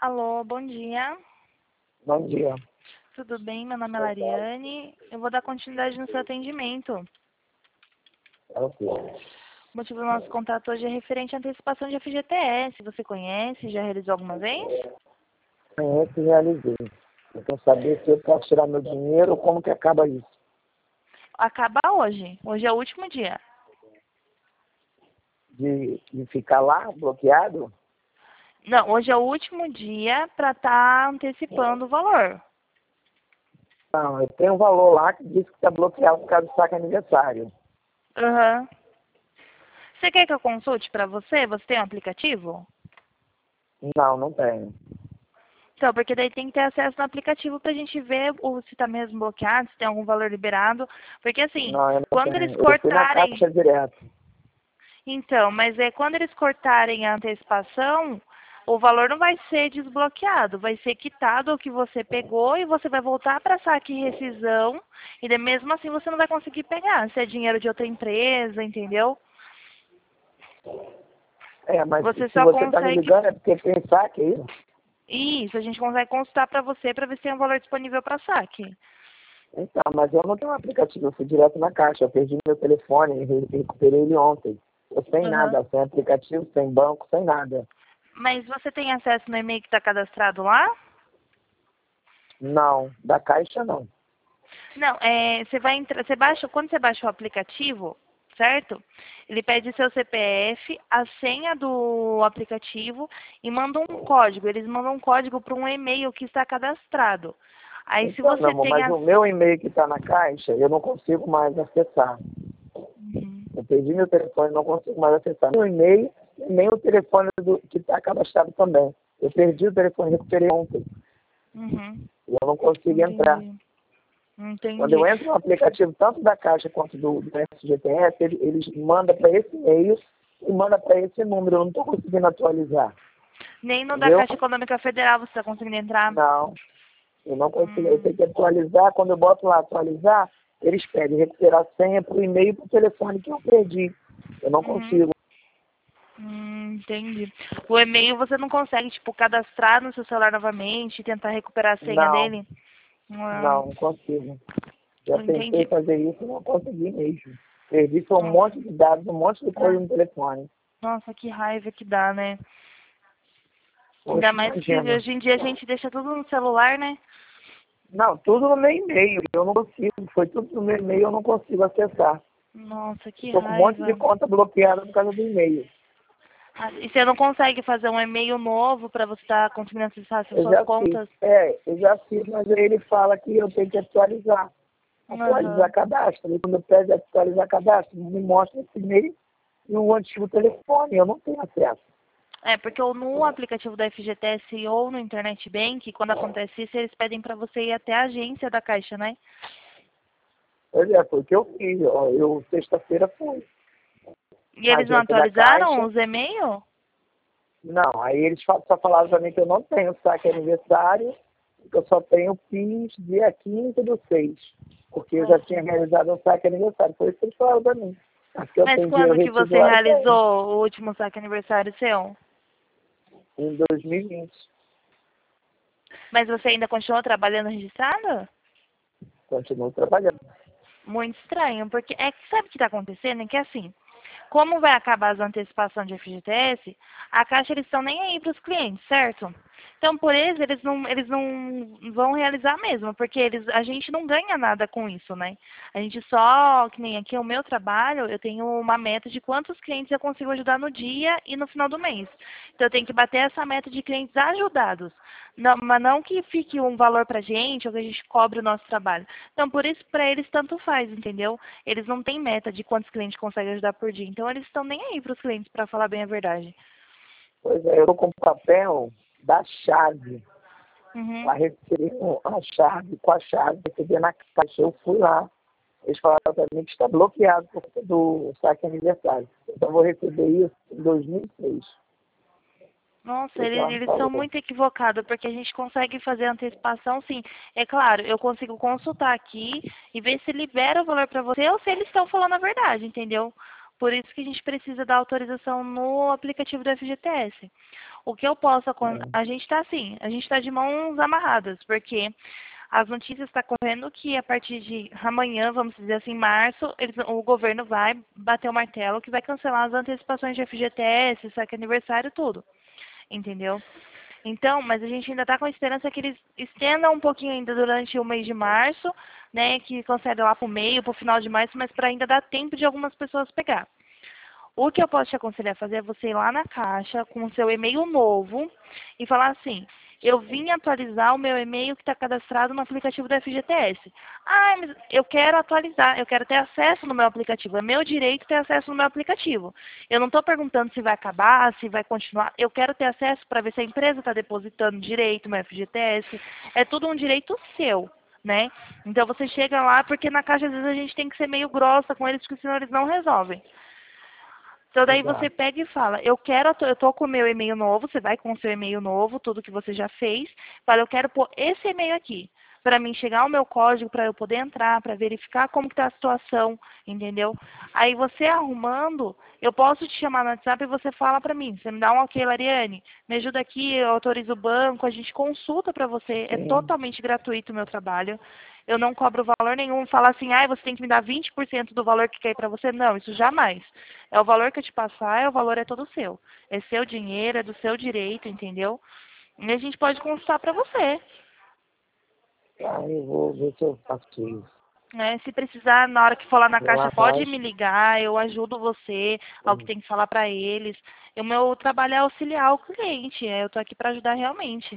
Alô, bom dia. Bom dia. Tudo bem? Meu nome é Lariane. Eu vou dar continuidade no seu atendimento. Ok. O motivo do nosso contato hoje é referente à antecipação de FGTS. Você conhece? Já realizou alguma vez? Conheço e realizei. Eu quero saber se eu posso tirar meu dinheiro ou como que acaba isso. Acaba hoje. Hoje é o último dia. De ficar lá, bloqueado? Não, hoje é o último dia para estar antecipando o valor. Não, eu tenho um valor lá que diz que está bloqueado por causa do saque aniversário. Aham. Você quer que eu consulte para você? Você tem um aplicativo? Não, não tenho. Então, porque daí tem que ter acesso no aplicativo para a gente ver se está mesmo bloqueado, se tem algum valor liberado. Porque assim, Não, eu não quando eles tenho. Eu fui na cortarem. caixa direto. Então, mas quando eles cortarem a antecipação, o valor não vai ser desbloqueado, vai ser quitado o que você pegou e você vai voltar para saque e rescisão, e daí mesmo assim você não vai conseguir pegar, se é dinheiro de outra empresa, entendeu? Mas Você se só você está me consegue. ligando é porque tem saque aí? Isso, a gente consegue consultar para você para ver se tem um valor disponível para saque. Então, mas eu não tenho um aplicativo, eu fui direto na caixa. Eu perdi meu telefone e recuperei ele ontem. Eu sem Aham. nada, sem aplicativo, sem banco, sem nada. Mas você tem acesso no e-mail que está cadastrado lá? Não, da caixa não. Não, você vai entrar, quando você baixa o aplicativo, certo? Ele pede seu CPF, a senha do aplicativo e manda um código. Eles mandam um código para um e-mail que está cadastrado. Aí se Então, meu você amor, tem mas o meu e-mail que está na caixa, eu não consigo mais acessar. Uhum. Eu perdi meu telefone, não consigo mais acessar. Meu e-mail e nem o telefone que está cadastrado também. Eu perdi o telefone, recuperei ontem. Uhum. E eu não consigo entrar. Entendi. Quando eu Entendi. entro no aplicativo, tanto da Caixa quanto do FGTS, eles mandam para esse e-mail e mandam para esse número. Eu não estou conseguindo atualizar. Nem no da Entendeu? Caixa Econômica Federal você está conseguindo entrar? Não, eu não consigo. Eu tenho Hum. que atualizar. Quando eu boto lá atualizar, eles pedem recuperar a senha para o e-mail e para o telefone que eu perdi. Eu não Uhum. consigo. Entendi. O e-mail você não consegue, tipo, cadastrar no seu celular novamente e tentar recuperar a senha Não, dele? Ah, não consigo. Já tentei entendi. fazer isso e não consegui mesmo. Perdi foi um Nossa. monte de dados, um monte de coisa Ah, no telefone. nossa, que raiva que dá, né? Ainda Poxa, mais que imagina. hoje em dia a gente deixa tudo no celular, né? Não, tudo no meu e-mail. Eu não consigo. Foi tudo no meu e-mail, eu não consigo acessar. Nossa, que Estou com um monte de raiva. conta bloqueada por causa do e-mail. Ah, e você não consegue fazer um e-mail novo para você estar conseguindo acessar as Eu suas já fiz. contas? Eu já fiz, mas aí ele fala que eu tenho que atualizar. Atualizar Aham. cadastro. E quando eu pede atualizar cadastro, me mostra esse e-mail e um antigo telefone. Eu não tenho acesso. É, porque ou no aplicativo da FGTS ou no Internet Bank, quando acontece isso, eles pedem para você ir até a agência da Caixa, né? Pois é, foi o que eu fiz. Ó, eu, sexta-feira, fui E na eles não agência da atualizaram Caixa. os e-mails? Não, aí eles só falaram para mim que eu não tenho saque aniversário, que eu só tenho PIS dia 15 do 6, porque eu já Nossa. tinha realizado um saque aniversário. Foi isso que eles falaram para mim. Mas que eu Mas tenho dinheiro quando que retido você lá, eu tenho. realizou o último saque aniversário seu? Em 2020. Mas você ainda continuou trabalhando registrado? Continuo trabalhando. Muito estranho, porque é que sabe o que está acontecendo? É que assim, como vai acabar as antecipações de FGTS, a Caixa eles estão nem aí para os clientes, certo? Então, por eles não vão realizar mesmo, porque a gente não ganha nada com isso, né? A gente só, que nem aqui o meu trabalho, eu tenho uma meta de quantos clientes eu consigo ajudar no dia e no final do mês. Então, eu tenho que bater essa meta de clientes ajudados. Não, mas não que fique um valor pra gente ou que a gente cobre o nosso trabalho. Então, por isso, para eles, tanto faz, entendeu? Eles não têm meta de quantos clientes conseguem ajudar por dia. Então, eles estão nem aí para os clientes, para falar bem a verdade. Pois é, eu estou com o papel da chave. Uhum. Lá recebi a chave, com a chave, recebi na caixa. Eu fui lá. Eles falaram para mim que está bloqueado por conta do saque aniversário. Então, eu vou receber isso em 2006. Nossa, Isso ela me eles são falou. muito equivocados, porque a gente consegue fazer antecipação, sim. É claro, eu consigo consultar aqui e ver se libera o valor para você ou se eles estão falando a verdade, entendeu? Por isso que a gente precisa da autorização no aplicativo do FGTS. O que eu posso... A gente está assim, a gente está de mãos amarradas, porque as notícias estão correndo que a partir de amanhã, vamos dizer assim, março, o governo vai bater o martelo que vai cancelar as antecipações de FGTS, saque aniversário, tudo. Entendeu? Então, mas a gente ainda está com a esperança que eles estendam um pouquinho ainda durante o mês de março, né, que concede lá para o meio, para o final de março, mas para ainda dar tempo de algumas pessoas pegar. O que eu posso te aconselhar a fazer é você ir lá na Caixa com o seu e-mail novo e falar assim, eu vim atualizar o meu e-mail que está cadastrado no aplicativo do FGTS. Ah, mas eu quero atualizar, eu quero ter acesso no meu aplicativo. É meu direito ter acesso no meu aplicativo. Eu não estou perguntando se vai acabar, se vai continuar. Eu quero ter acesso para ver se a empresa está depositando direito no FGTS. É tudo um direito seu, né? Então você chega lá, porque na Caixa às vezes a gente tem que ser meio grossa com eles, porque senão eles não resolvem. Então daí você Exato. pega e fala, eu tô com o meu e-mail novo, você vai com o seu e-mail novo, tudo que você já fez, fala, eu quero pôr esse e-mail aqui, para mim chegar o meu código, para eu poder entrar, para verificar como que está a situação, entendeu? Aí você arrumando, eu posso te chamar no WhatsApp e você fala para mim, você me dá um ok, Lariane, me ajuda aqui, eu autorizo o banco, a gente consulta para você, é Sim. totalmente gratuito o meu trabalho. Eu não cobro valor nenhum, falar assim, ah, você tem que me dar 20% do valor que quer para você. Não, isso jamais. É o valor que eu te passar, o valor é todo seu. É seu dinheiro, é do seu direito, entendeu? E a gente pode consultar para você. Tá, eu vou ver se eu faço isso. Né? Se precisar, na hora que for lá na Vou lá caixa, na pode me Caixa. ligar, eu ajudo você ao que tem que falar para eles. O meu trabalho é auxiliar o cliente, eu estou aqui para ajudar realmente.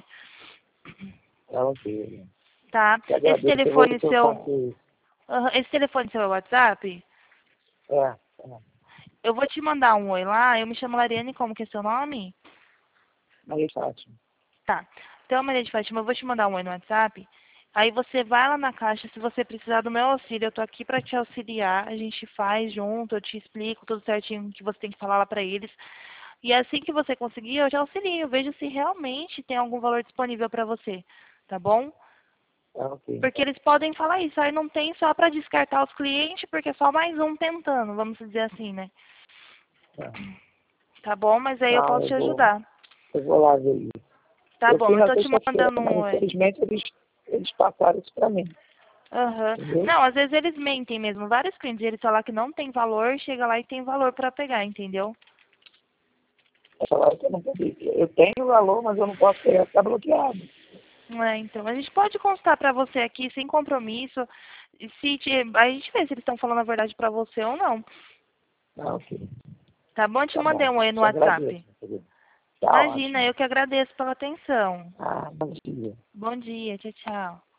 Tá, ok. Tá? Te agradeço, eu vou ver se eu faço isso. Esse telefone seu é o WhatsApp? É. Eu vou te mandar um oi lá, eu me chamo Lariane, como que é seu nome? Maria Fátima. Tá. Então, Maria de Fátima, eu vou te mandar um oi no WhatsApp. Aí você vai lá na caixa, se você precisar do meu auxílio, eu tô aqui para te auxiliar. A gente faz junto, eu te explico tudo certinho que você tem que falar lá para eles. E assim que você conseguir, eu te auxilio. Veja se realmente tem algum valor disponível para você, tá bom? Tá, ok. Porque eles podem falar isso, aí não tem só para descartar os clientes, porque é só mais um tentando, vamos dizer assim, né? Tá, Tá bom? Mas aí eu tá, posso te ajudar. eu vou lá ver isso. Tá Eu bom, fiz eu na tô te sexta-feira, mandando mas um oi. infelizmente eles passaram isso pra mim. Aham. Entendeu? Não, às vezes eles mentem mesmo. Vários clientes, eles falam que não tem valor, chega lá e tem valor para pegar, entendeu? Falaram que eu não podia. Eu tenho valor, mas eu não posso pegar, ficar bloqueado. É, então, a gente pode constar para você aqui sem compromisso. E se a gente vê se eles estão falando a verdade para você ou não. Tá, ok. Tá bom? Eu te Tá mandei bom. um oi no Te agradeço, WhatsApp. meu querido. Tá Imagina, ótimo. eu que agradeço pela atenção. Ah, bom dia. Bom dia, tchau, tchau.